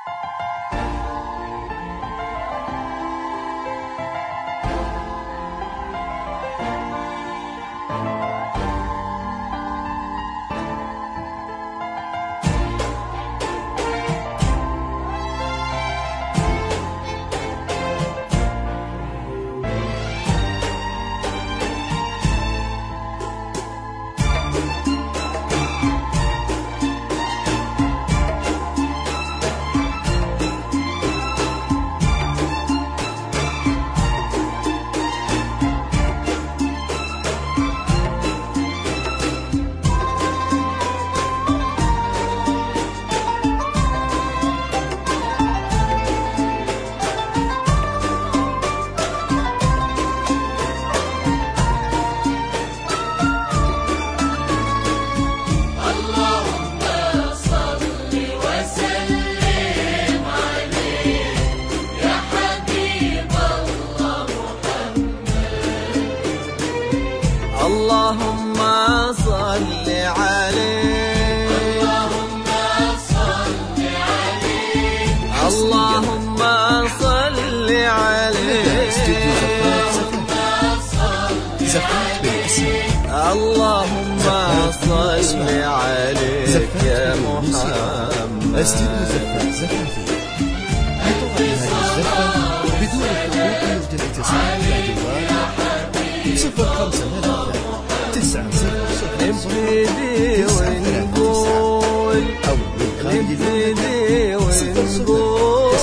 اللهم صل عليه، اللهم صل عليه، اللهم صل عليه، اللهم صل عليك يا محمد. استديو زفات زفافي لطلب هذه الزفة بدون حقوق يرجى الاتصال على جوال 053 نبتدي ونقول أو من خارج نبتدي ونقول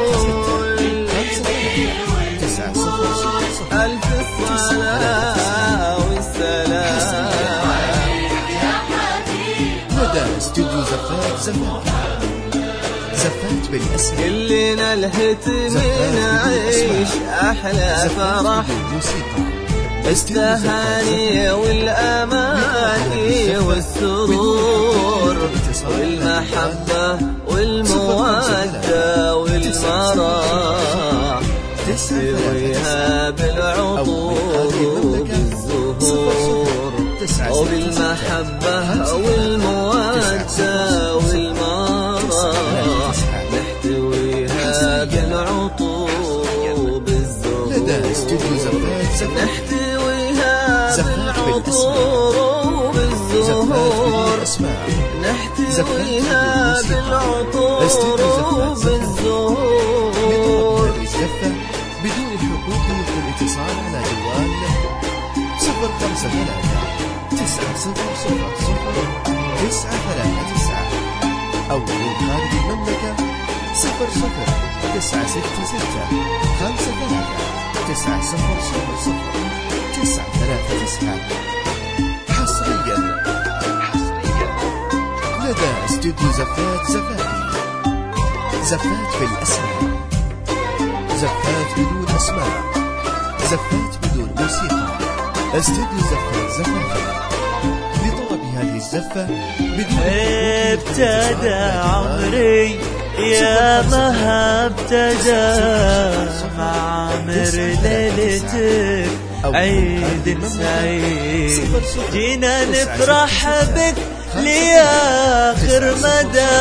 ألف الصلاة والسلام لدى استديو زفات زفافي، زفات بالأسماء كلنا الهتم نعيش أحلى فرح، التهاني والأماني والسرور والمحبة والمودة والمرح، تسويها بالعطور وبالزهور وبالمحبة والمودة والمرح، نحتويها بالعطور وبالزهور، لدى استديو زفات زفافي نحتويها بالعطور وبالزهور، نحتويها بالعطور وبالزهور. الزفة بدون الحقوق يمكن الاتصال على جوال 053-900-939 أو من خارج المملكة 00-963-900-939 حصريا لدى استوديو زفات زفافي، زفات بالأسماء، زفات بدون أسماء، زفات بدون موسيقى. استوديو زفات زفافي لطلب هذه الزفة بدون ابتدى عمري يا مها ابتدى معامر ليلتك عيد سعيد، جينا نفرح بك لآخر مدى.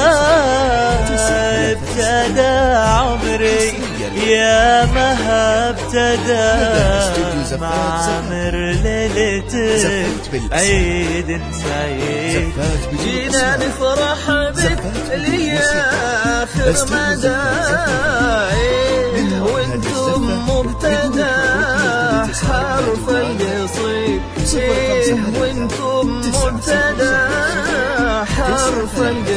ابتدى عمري يا مها ابتدى معامر ليلتك عيد سعيد، جينا نفرح بك لآخر مدى، وانتم مبتدى حرف القصيد، وانتم مبتدى حرف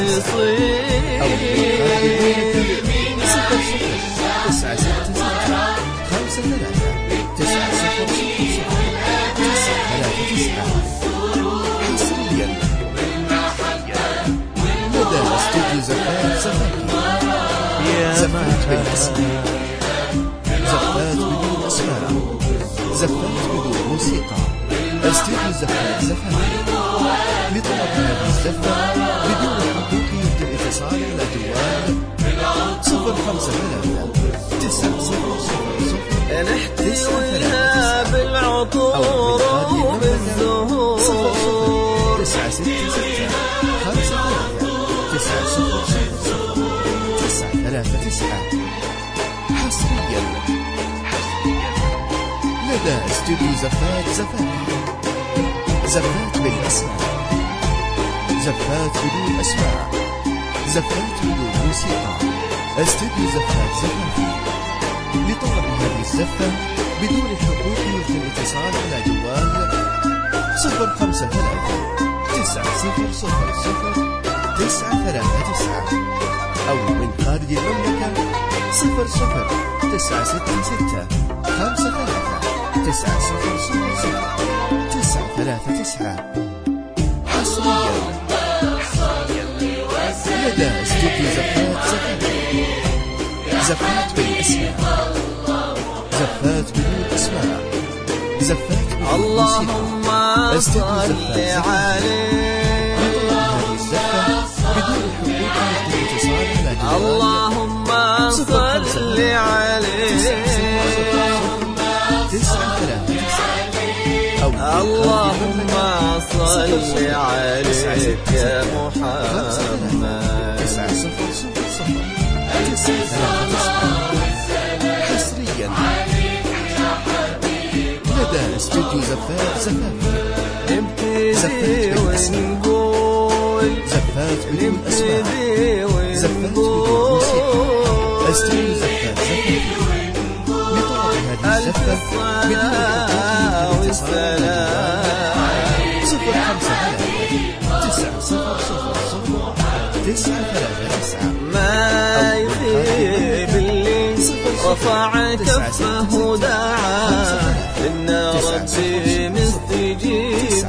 زفات بالأسماء، زفات بدون أسماء، زفات بدون موسيقى. استديو زفات زفافي لطلب هذه الزفة بدون حقوق يرجى الاتصال على جوال 053-900-939 نحتويها بالعطور وبالزهور، 066-53-900-939 9 حصريا لدى استوديو زفات زفات بالأسماء، زفات بدون أسماء، زفات بدون موسيقى. استوديو زفات زفافي. لطلب هذه الزفة بدون الحقوق يمكن الاتصال على جوال 053 900 939 أو من خارج المملكة 00 966 53 900 حصريا لدى استوديو زفات بالأسماء، زفات بدون أسماء، زفات بدون اللهم صل عليه. هذه الزفة بدون الحقوق والاتصال على جوال اللهم صل عليه. 939 أو اللهم صل عليك يا محمد. 900 حصريا لدى استوديو زفات نبتدي ونقول زفات بدون أسماء، زفات بدون موسيقى. استوديو زفات لطلب هذه الزفة بدون الحقوق والسلام 053 ما يخيب اللي رفع كفه ودعا إن ربي مستجيب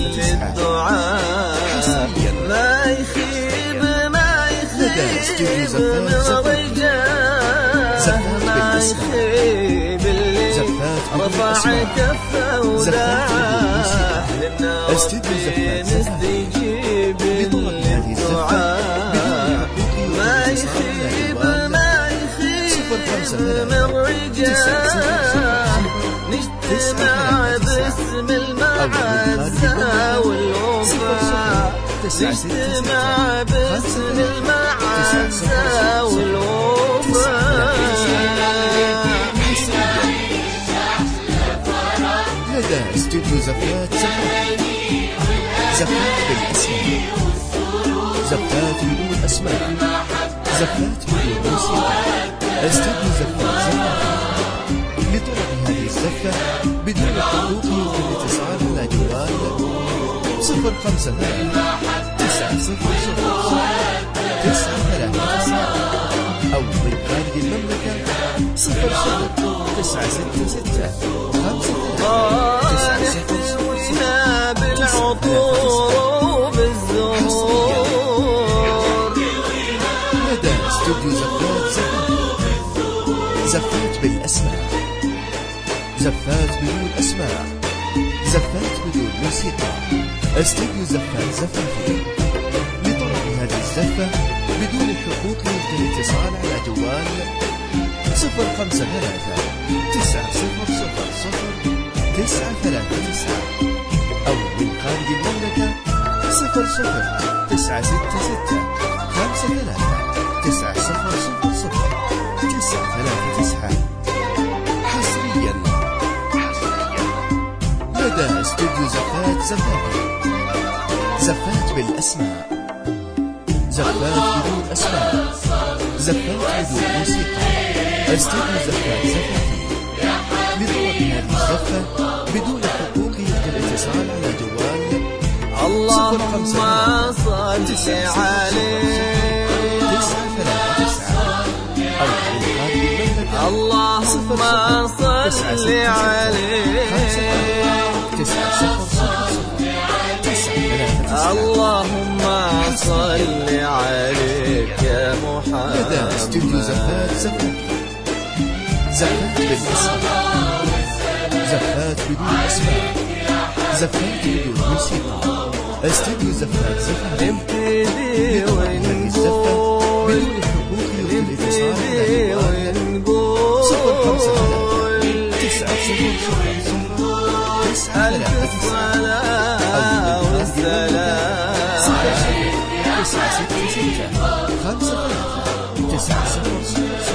للدعاء. ما يخيب من رجاء، ما يخيب اللي رفع كفه ودعا إن ربي مستجيب للدعاء. ما يخيب من رجال نجتمع باسم المعزة والوفاء، نجتمع باسم المعزة والوفاء. لدى استوديو زفات بالأسماء، زفات بدون أسماء، زفات بدون موسيقى. استوديو زفات لطلب هذه الزفة بدون الحقوق يمكن الاتصال على جوال 053 900 939 أو من خارج المملكة 00 نحتويها بالعطور وبالزهور. لدى استوديو زفات بالأسماء، زفات بدون أسماء، زفات بدون موسيقى. استوديو زفات زفافي. لطلب هذه الزفة بدون الحقوق يمكن الاتصال على جوال 053 900 939 أو من خارج المملكة 00 966 53 900 939 حصريا لدى استوديو زفات بالأسماء، زفات بدون أسماء، زفات بدون موسيقى. استوديو زفات لطلب هذه الزفة بدون الحقوق يمكن الاتصال على جوال اللهم صل عليه. 939 أو من خارج المملكة اللهم صل عليه. 900 اللهم صل عليك يا محمد. لدى استوديو زفات بالأسماء، زفات بدون أسماء، زفات بدون موسيقى. استوديو زفات نبتدي ونقول بدون الحقوق يمكن الاتصال على جوال 053 ألف الصلاة والسلام 966 53 900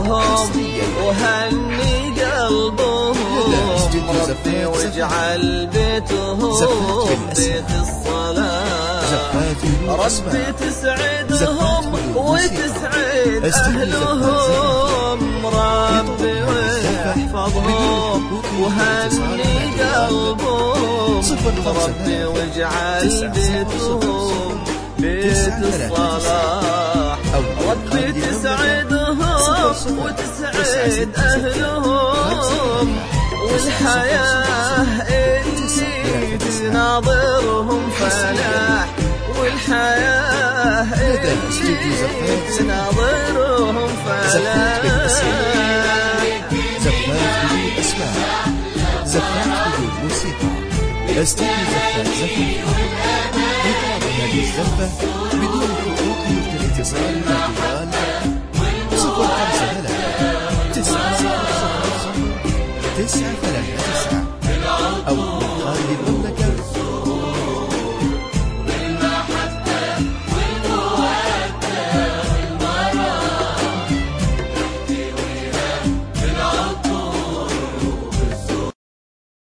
وهني قلبهم ربي واجعل بيتهم بيت الصلاة ربي تسعدهم وتسعد أهلهم ربي واحفظهم وهني قلبهم ربي واجعل بيتهم بيت الصلاة ربي تسعدهم وتسعد أهلهم والحياة اللي تناظرهم فلاح والحياة اللي تناظرهم فلاح زفات بدون أسماء زفات بدون موسيقى استديو زفات هذه الزفة بدون حقوق يرجى الاتصال مع جوال 053 900 939 أو